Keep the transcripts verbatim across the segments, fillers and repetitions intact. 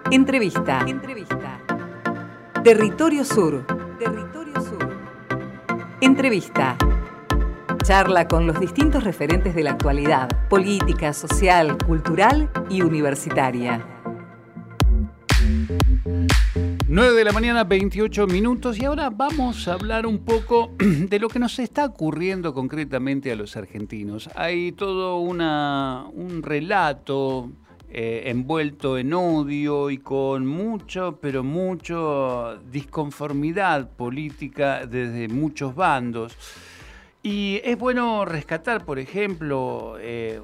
Entrevista. Entrevista. Territorio Sur. Territorio Sur. Entrevista. Charla con los distintos referentes de la actualidad, política, social, cultural y universitaria. nueve de la mañana, veintiocho minutos, y ahora vamos a hablar un poco de lo que nos está ocurriendo concretamente a los argentinos. Hay todo una, un relato eh, envuelto en odio y con mucho, pero mucho disconformidad política desde muchos bandos. Y es bueno rescatar, por ejemplo, eh,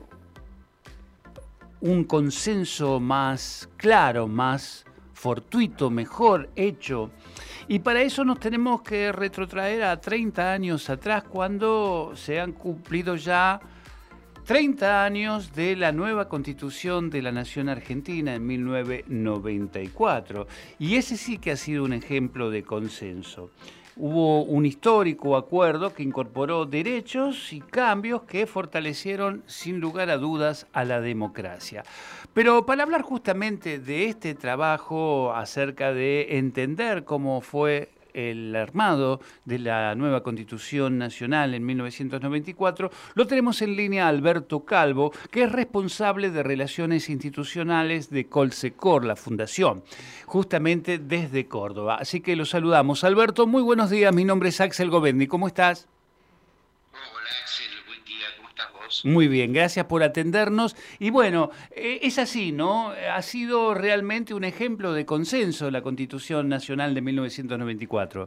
un consenso más claro, más fortuito, mejor hecho. Y para eso nos tenemos que retrotraer a treinta años atrás, cuando se han cumplido ya treinta años de la nueva Constitución de la Nación Argentina en mil novecientos noventa y cuatro. Y ese sí que ha sido un ejemplo de consenso. Hubo un histórico acuerdo que incorporó derechos y cambios que fortalecieron sin lugar a dudas a la democracia. Pero para hablar justamente de este trabajo acerca de entender cómo fue el armado de la nueva Constitución Nacional en mil novecientos noventa y cuatro, lo tenemos en línea a Alberto Calvo, que es responsable de Relaciones Institucionales de Colsecor, la fundación, justamente desde Córdoba. Así que lo saludamos. Alberto, muy buenos días. Mi nombre es Axel Govendi. ¿Cómo estás? Hola Axel, buen día. ¿Cómo estás vos? Muy bien, gracias por atendernos. Y bueno, eh, es así, ¿no? Ha sido realmente un ejemplo de consenso la Constitución Nacional de mil novecientos noventa y cuatro.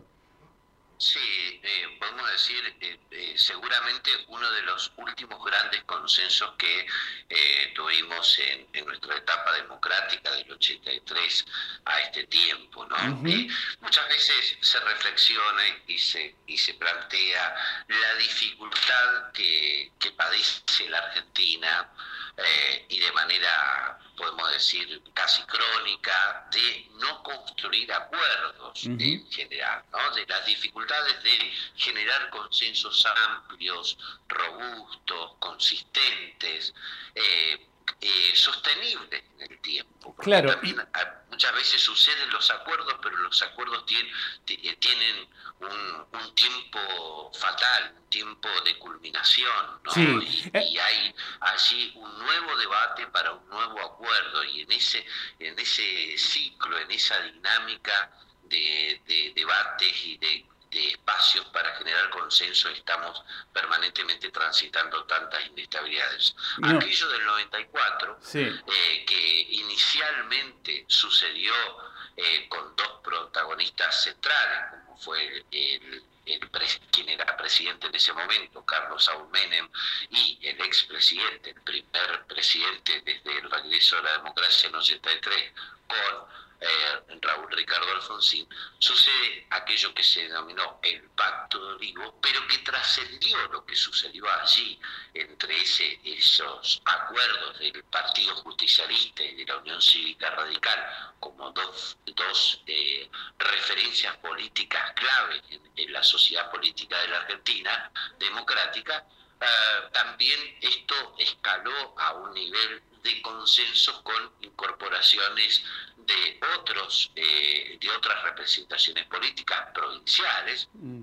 Sí, eh, podemos decir eh, eh, seguramente uno de los últimos grandes consensos que eh, tuvimos en, en nuestra etapa democrática del ochenta y tres a este tiempo, ¿no? Uh-huh. Eh, muchas veces se reflexiona y se, y se plantea la dificultad que, que padece la Argentina eh, y de manera, podemos decir, casi crónica, de no construir acuerdos uh-huh. en general, ¿no? De las dificultades de generar consensos amplios, robustos, consistentes, eh, eh, sostenibles en el tiempo. Porque claro. También muchas veces suceden los acuerdos, pero los acuerdos tienen, tienen un, un tiempo fatal, un tiempo de culminación, ¿no? Sí. Y, y hay allí un nuevo debate para un nuevo acuerdo, y en ese, en ese ciclo, en esa dinámica de, de debates y de de espacios para generar consenso, estamos permanentemente transitando tantas inestabilidades. No. Aquello del noventa y cuatro, sí. eh, que inicialmente sucedió eh, con dos protagonistas centrales, como fue el, el, el pres, quien era presidente en ese momento, Carlos Saúl Menem, y el expresidente, el primer presidente desde el regreso a la democracia en ochenta y tres, con Eh, Raúl Ricardo Alfonsín, sucede aquello que se denominó el Pacto de Olivo, pero que trascendió lo que sucedió allí entre ese, esos acuerdos del Partido Justicialista y de la Unión Cívica Radical como dos, dos eh, referencias políticas clave en, en la sociedad política de la Argentina democrática. Uh, también esto escaló a un nivel de consensos con incorporaciones de otros eh, de otras representaciones políticas provinciales mm.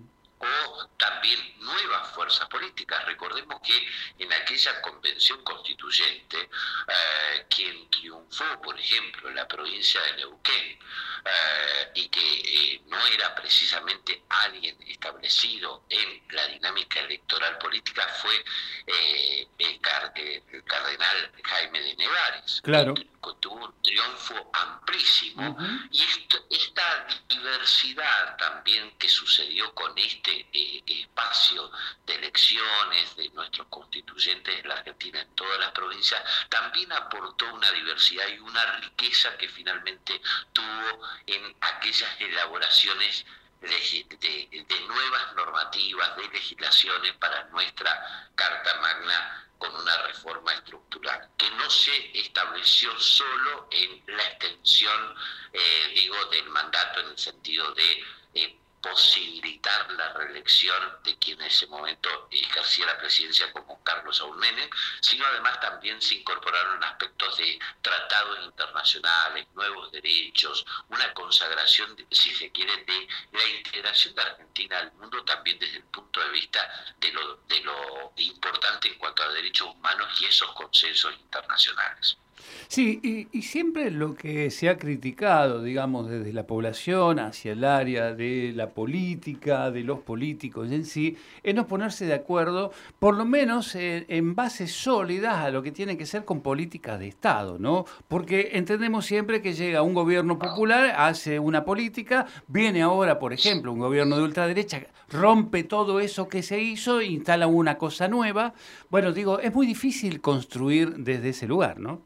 o también nuevas fuerzas políticas. Recordemos que en aquella convención constituyente, eh, quien triunfó, por ejemplo, en la provincia de Neuquén, eh, y que eh, no era precisamente alguien establecido en la dinámica electoral política, fue eh, el, car el cardenal Jaime de Nevares. Claro. Que tuvo un triunfo amplísimo. Uh-huh. Y esto, esta diversidad también que sucedió con este eh, espacio de elecciones de nuestros constituyentes de la Argentina en todas las provincias, también aportó una diversidad y una riqueza que finalmente tuvo en aquellas elaboraciones de, de, de nuevas normativas, de legislaciones para nuestra Carta Magna, con una reforma estructural que no se estableció solo en la extensión, eh, digo, del mandato en el sentido de eh, posibilitar la reelección de quien en ese momento ejercía la presidencia como Carlos Saúl Menem, sino además también se incorporaron aspectos de tratados internacionales, nuevos derechos, una consagración, de, si se quiere, de la integración de Argentina al mundo también desde el punto de vista de lo, de lo importante en cuanto a derechos humanos y esos consensos internacionales. Sí, y, y siempre lo que se ha criticado, digamos, desde la población hacia el área de la política, de los políticos en sí, es no ponerse de acuerdo, por lo menos en, en bases sólidas a lo que tiene que ser con políticas de Estado, ¿no? Porque entendemos siempre que llega un gobierno popular, hace una política, viene ahora, por ejemplo, un gobierno de ultraderecha, rompe todo eso que se hizo, instala una cosa nueva. Bueno, digo, es muy difícil construir desde ese lugar, ¿no?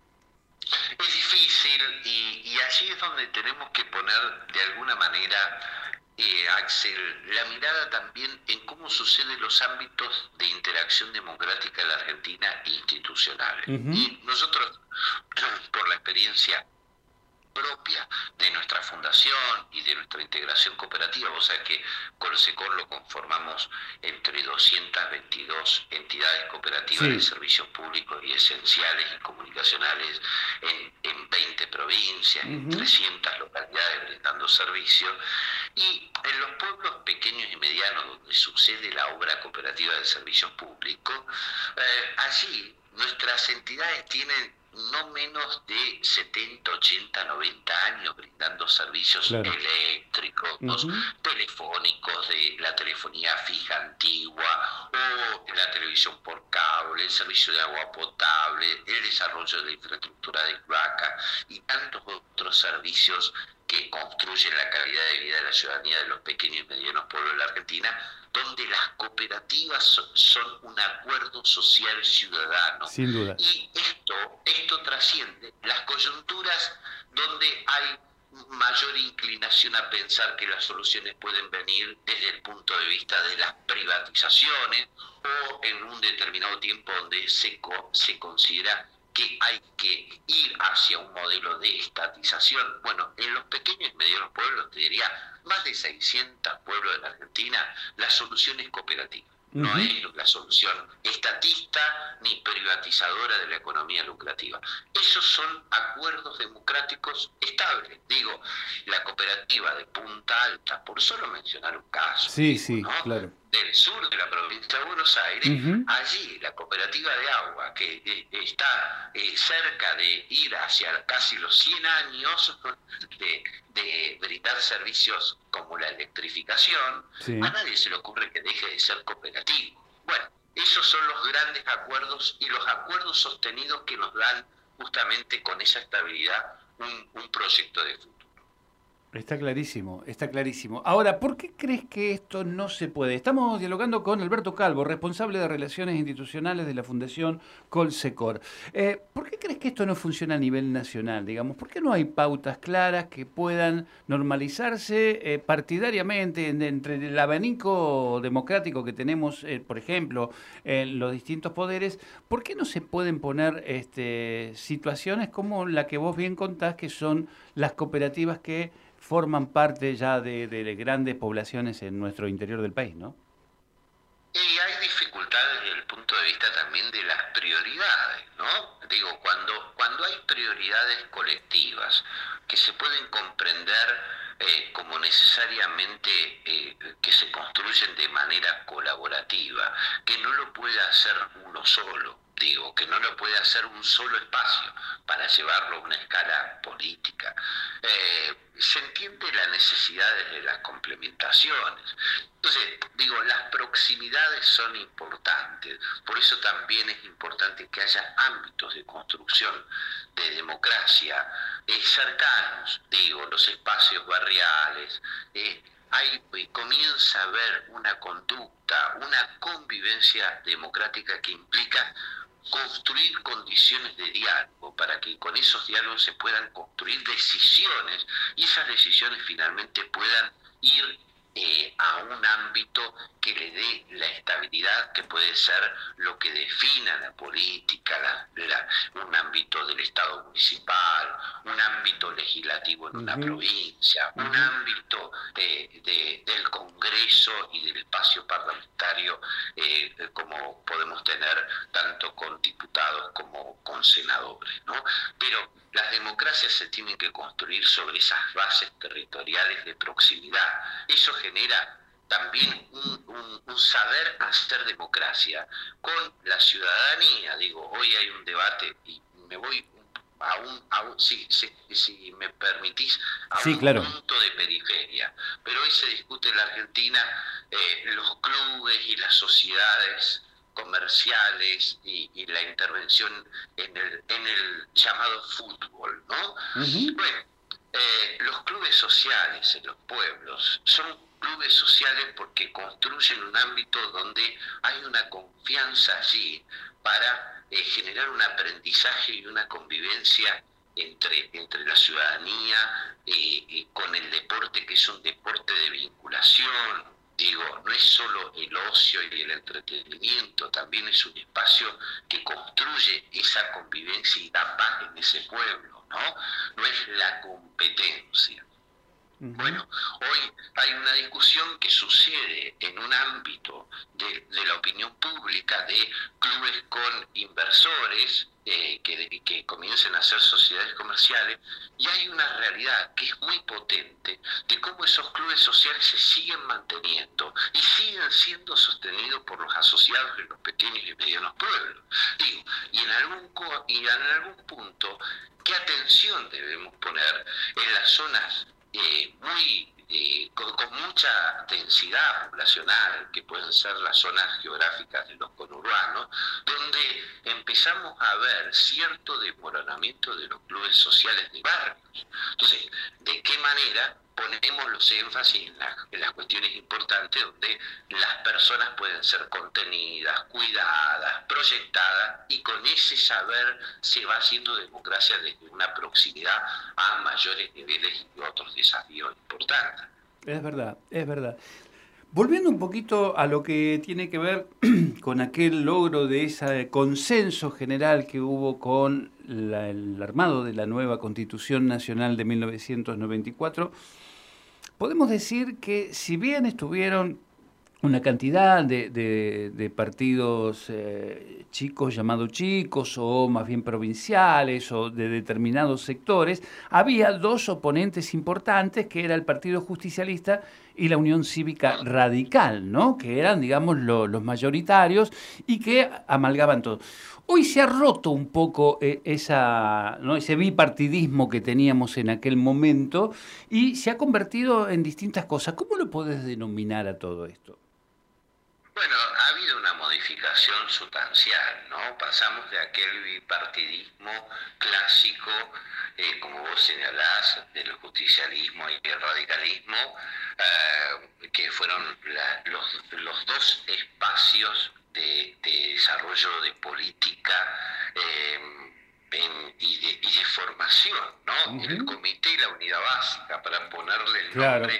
Es difícil y, y allí es donde tenemos que poner de alguna manera, eh, Axel, la mirada también en cómo suceden los ámbitos de interacción democrática en la Argentina institucionales. Uh-huh. Y nosotros, por la experiencia propia de nuestra fundación y de nuestra integración cooperativa, vos sabés que Colsecor lo conformamos entre doscientas veintidós entidades cooperativas sí. de servicios públicos y esenciales y comunicacionales en, en veinte provincias, uh-huh. en trescientas localidades brindando servicios, y en los pueblos pequeños y medianos donde sucede la obra cooperativa de servicios públicos, eh, allí nuestras entidades tienen no menos de setenta, ochenta, noventa años brindando servicios claro. eléctricos, uh-huh. telefónicos, de la telefonía fija antigua, o la televisión por cable, el servicio de agua potable, el desarrollo de infraestructura de cloaca y tantos otros servicios que construyen la calidad de vida de la ciudadanía de los pequeños y medianos pueblos de la Argentina, donde las cooperativas son, son un acuerdo social ciudadano. Sin duda. Y esto, esto trasciende las coyunturas donde hay mayor inclinación a pensar que las soluciones pueden venir desde el punto de vista de las privatizaciones o en un determinado tiempo donde se, se considera que hay que ir hacia un modelo de estatización. Bueno, en los pequeños y medianos pueblos, te diría, más de seiscientos pueblos de la Argentina, la solución es cooperativa. Uh-huh. No es la solución estatista ni privatizadora de la economía lucrativa. Esos son acuerdos democráticos estables. Digo, la cooperativa de Punta Alta, por solo mencionar un caso, sí, sí, ¿no? claro. del sur de la provincia de Buenos Aires, uh-huh. allí la cooperativa de agua, que eh, está eh, cerca de ir hacia casi los cien años de, de brindar servicios como la electrificación, sí. a nadie se le ocurre que deje de ser cooperativo. Bueno, esos son los grandes acuerdos y los acuerdos sostenidos que nos dan justamente con esa estabilidad un, un proyecto de futuro. Está clarísimo, está clarísimo. Ahora, ¿por qué crees que esto no se puede? Estamos dialogando con Alberto Calvo, responsable de Relaciones Institucionales de la Fundación Colsecor. Eh, ¿Por qué crees que esto no funciona a nivel nacional, digamos? ¿Por qué no hay pautas claras que puedan normalizarse eh, partidariamente en, entre el abanico democrático que tenemos, eh, por ejemplo, en los distintos poderes? ¿Por qué no se pueden poner este, situaciones como la que vos bien contás, que son las cooperativas que forman parte ya de, de grandes poblaciones en nuestro interior del país, ¿no? Y hay dificultades desde el punto de vista también de las prioridades, ¿no? Digo, cuando, cuando hay prioridades colectivas que se pueden comprender eh, como necesariamente eh, que se construyen de manera colaborativa, que no lo puede hacer uno solo, digo, que no lo puede hacer un solo espacio para llevarlo a una escala política. Eh, se entiende la necesidad de las complementaciones. Entonces, digo, las proximidades son importantes, por eso también es importante que haya ámbitos de construcción de democracia eh, cercanos, digo, los espacios barriales, eh, Hay, comienza a haber una conducta, una convivencia democrática que implica construir condiciones de diálogo para que con esos diálogos se puedan construir decisiones y esas decisiones finalmente puedan ir eh, a un ámbito que le dé la estabilidad que puede ser lo que defina la política, la, la, un ámbito del Estado municipal, un ámbito legislativo en uh-huh. una provincia, uh-huh. un ámbito eh, de, del Congreso y del espacio parlamentario eh, como podemos tener tanto con diputados como con senadores, ¿no? Pero las democracias se tienen que construir sobre esas bases territoriales de proximidad. Eso genera también un, un, un saber hacer democracia con la ciudadanía. Digo, hoy hay un debate y me voy a un, a un si, si, si me permitís, a sí, un claro. punto de periferia. Pero hoy se discute en la Argentina eh, los clubes y las sociedades comerciales y, y la intervención en el, en el llamado fútbol, ¿no? Uh-huh. Bueno, eh, los clubes sociales en los pueblos son clubes sociales porque construyen un ámbito donde hay una confianza allí para eh, generar un aprendizaje y una convivencia entre, entre la ciudadanía eh, y con el deporte, que es un deporte de vinculación. Digo, no es solo el ocio y el entretenimiento, también es un espacio que construye esa convivencia y da paz en ese pueblo, ¿no? No es la competencia. Uh-huh. Bueno, hoy hay una discusión que sucede en un ámbito de, de la opinión pública de clubes con inversores eh, que, que comiencen a hacer sociedades comerciales, y hay una realidad que es muy potente de cómo esos clubes sociales se siguen manteniendo y siguen siendo sostenidos por los asociados de los pequeños y medianos pueblos. Digo, y en algún, y en algún punto, ¿qué atención debemos poner en las zonas Eh, muy eh, con, con mucha densidad poblacional, que pueden ser las zonas geográficas de los conurbanos, donde empezamos a ver cierto desmoronamiento de los clubes sociales de barrios? Entonces, ¿de qué manera ponemos los énfasis en, la, en las cuestiones importantes donde las personas pueden ser contenidas, cuidadas, proyectadas, y con ese saber se va haciendo democracia desde una proximidad a mayores niveles y otros desafíos importantes? Es verdad, es verdad. Volviendo un poquito a lo que tiene que ver con aquel logro de ese consenso general que hubo con la, el armado de la nueva Constitución Nacional de mil novecientos noventa y cuatro, podemos decir que si bien estuvieron una cantidad de, de, de partidos eh, chicos, llamados chicos, o más bien provinciales, o de determinados sectores, había dos oponentes importantes, que era el Partido Justicialista y la Unión Cívica Radical, ¿no? Que eran, digamos, lo, los mayoritarios y que amalgaban todo. Hoy se ha roto un poco eh, esa, ¿no? ese bipartidismo que teníamos en aquel momento y se ha convertido en distintas cosas. ¿Cómo lo podés denominar a todo esto? Bueno, ha habido una modificación sustancial, ¿no? Pasamos de aquel bipartidismo clásico, eh, como vos señalás, del justicialismo y el radicalismo, eh, que fueron la, los, los dos espacios de, de desarrollo de política eh, en, y, de, y de formación, ¿no? Uh-huh. El comité y la unidad básica, para ponerle el claro. nombre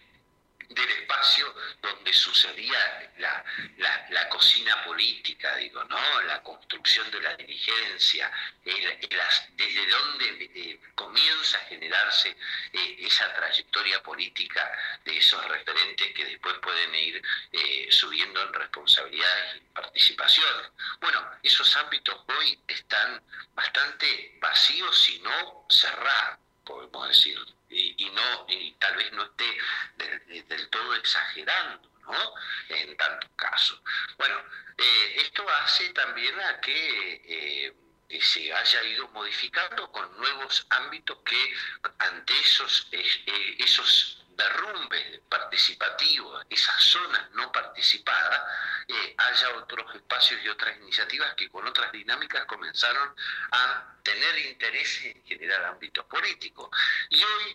del espacio donde sucedía la, la, la cocina política, digo, ¿no? La construcción de la dirigencia, el, el, desde donde eh, comienza a generarse eh, esa trayectoria política de esos referentes que después pueden ir eh, subiendo en responsabilidades y participaciones. Bueno, esos ámbitos hoy están bastante vacíos, si no cerrados, podemos decir. Y, y no y tal vez no esté del, del todo exagerando, ¿no? En tantos casos. Bueno, eh, esto hace también a que eh, se haya ido modificando con nuevos ámbitos que ante esos, eh, esos derrumbes participativos, esas zonas no participadas, eh, haya otros espacios y otras iniciativas que con otras dinámicas comenzaron a tener interés en generar ámbitos políticos. Y hoy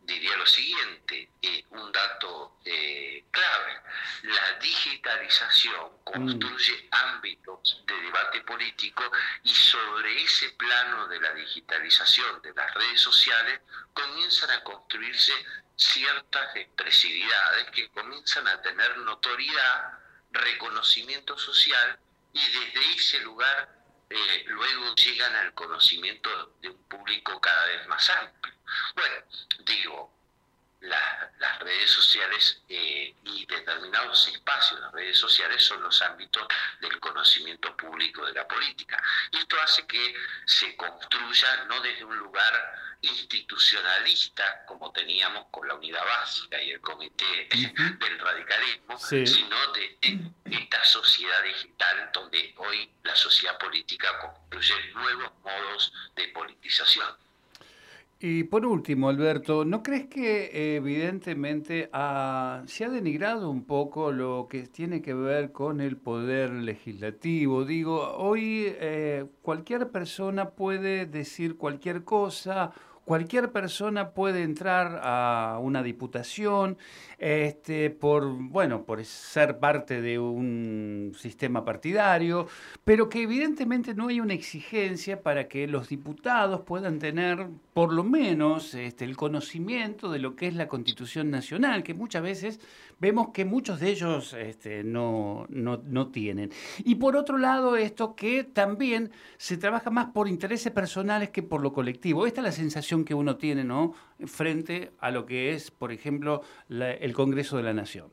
diría lo siguiente, eh, un dato eh, clave: la digitalización construye mm. ámbitos de debate político, y sobre ese plano de la digitalización de las redes sociales comienzan a construirse ciertas expresividades que comienzan a tener notoriedad, reconocimiento social, y desde ese lugar eh, luego llegan al conocimiento de un público cada vez más amplio. Bueno, digo, la, las redes sociales eh, y determinados espacios de redes sociales son los ámbitos del conocimiento público de la política. Y esto hace que se construya no desde un lugar institucionalista, como teníamos con la Unidad Básica y el Comité uh-huh. del Radicalismo, sí. sino de, de esta sociedad digital donde hoy la sociedad política construye nuevos modos de politización. Y por último, Alberto, ¿no crees que evidentemente ha, se ha denigrado un poco lo que tiene que ver con el poder legislativo? Digo, hoy eh, cualquier persona puede decir cualquier cosa, cualquier persona puede entrar a una diputación este, por, bueno, por ser parte de un sistema partidario, pero que evidentemente no hay una exigencia para que los diputados puedan tener por lo menos este, el conocimiento de lo que es la Constitución Nacional, que muchas veces vemos que muchos de ellos este, no, no, no tienen. Y por otro lado, esto que también se trabaja más por intereses personales que por lo colectivo. Esta es la sensación que uno tiene, ¿no?, frente a lo que es, por ejemplo, la, el Congreso de la Nación.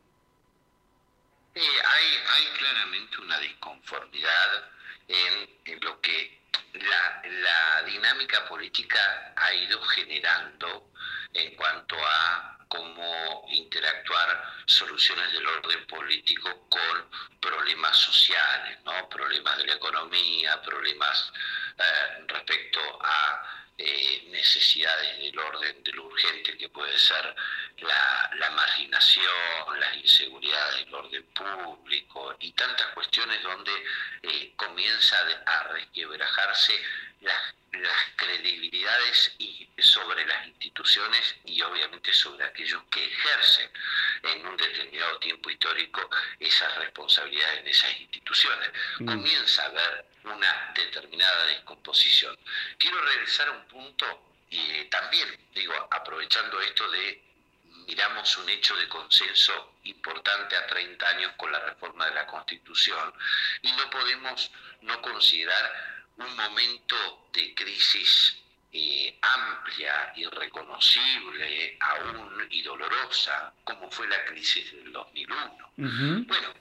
Eh, hay, hay claramente una disconformidad en, en lo que la, la dinámica política ha ido generando en cuanto a cómo interactuar soluciones del orden político con problemas sociales, ¿no? Problemas de la economía, problemas eh, respecto a eh, necesidades del orden de lo urgente, que puede ser la, la marginación, las inseguridades del orden público y tantas cuestiones donde eh, comienza a resquebrajarse las, las credibilidades y sobre las instituciones y obviamente sobre aquellos que ejercen en un determinado tiempo histórico esas responsabilidades en esas instituciones. Mm. Comienza a haber una determinada descomposición. Quiero regresar a un punto y eh, también, digo, aprovechando esto de miramos un hecho de consenso importante a treinta años con la reforma de la Constitución y no podemos no considerar un momento de crisis eh, amplia, irreconocible aún y dolorosa, como fue la crisis del dos mil uno. Uh-huh. Bueno,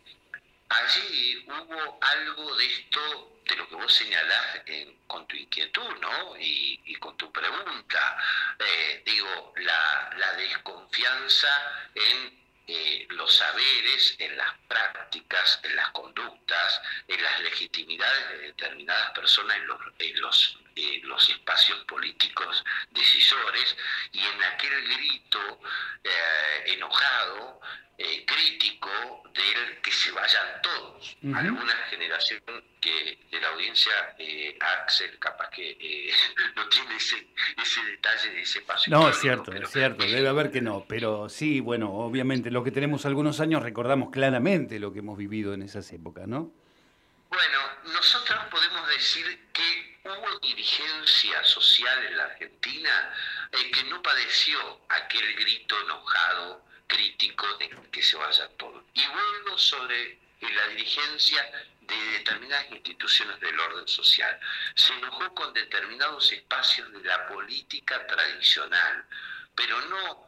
allí hubo algo de esto, de lo que vos señalás en, con tu inquietud, ¿no? Y, y con tu pregunta. Eh, digo, la, la desconfianza en eh, los saberes, en las prácticas, en las conductas, en las legitimidades de determinadas personas en los, en los, eh, los espacios políticos decisores, y en aquel grito eh, enojado, eh, crítico del que se vayan todos. Uh-huh. Alguna generación que de la audiencia, eh, Axel, capaz que eh, no tiene ese, ese detalle de ese paso. No, es cierto, pero, es cierto, debe haber que no, pero sí, bueno, obviamente los que tenemos algunos años recordamos claramente lo que hemos vivido en esas épocas, ¿no? Bueno, nosotros podemos decir que hubo dirigencia social en la Argentina eh, que no padeció aquel grito enojado, crítico de que se vaya todo. Y vuelvo sobre la dirigencia de determinadas instituciones del orden social. Se enojó con determinados espacios de la política tradicional, pero no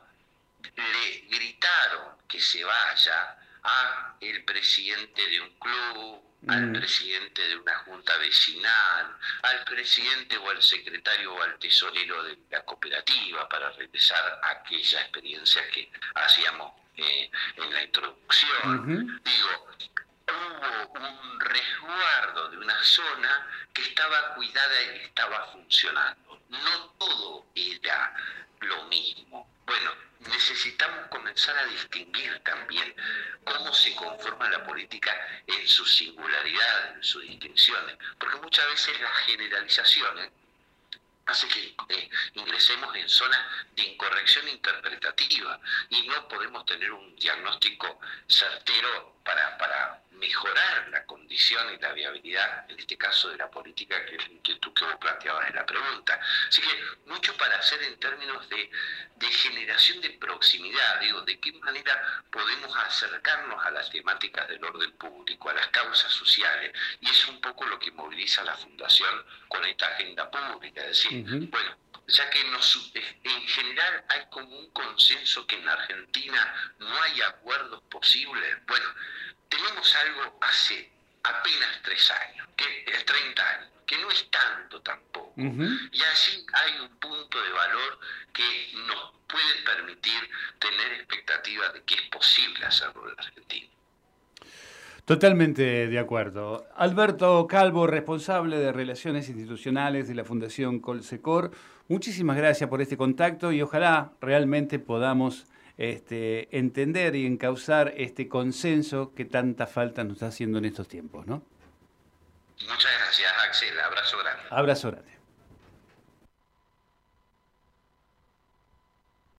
le gritaron que se vaya a el presidente de un club, mm. al presidente de una junta vecinal, al presidente o al secretario o al tesorero de la cooperativa, para regresar a aquella experiencia que hacíamos eh, en la introducción. Uh-huh. Digo, hubo un resguardo de una zona que estaba cuidada y que estaba funcionando. No todo era lo mismo. Bueno, necesitamos comenzar a distinguir también cómo se conforma la política en sus singularidades, en sus distinciones, porque muchas veces las generalizaciones hace que eh, ingresemos en zonas de incorrección interpretativa y no podemos tener un diagnóstico certero para, para mejorar la condición y la viabilidad, en este caso de la política, que es la inquietud que vos planteabas en la pregunta. Así que mucho para hacer en términos de, de generación de proximidad, digo, de qué manera podemos acercarnos a las temáticas del orden público, a las causas sociales, y es un poco lo que moviliza la Fundación con esta agenda pública, es decir, uh-huh. bueno, ya que nos, en general hay como un consenso que en Argentina no hay acuerdos posibles, bueno, tenemos algo hace apenas tres años, que es treinta años, que no es tanto tampoco, uh-huh. y allí hay un punto de valor que nos puede permitir tener expectativas de que es posible hacerlo en Argentina. Totalmente de acuerdo. Alberto Calvo, responsable de Relaciones Institucionales de la Fundación Colsecor, muchísimas gracias por este contacto y ojalá realmente podamos este, entender y encauzar este consenso que tanta falta nos está haciendo en estos tiempos, ¿no? Muchas gracias, Axel. Abrazo grande. Abrazo grande.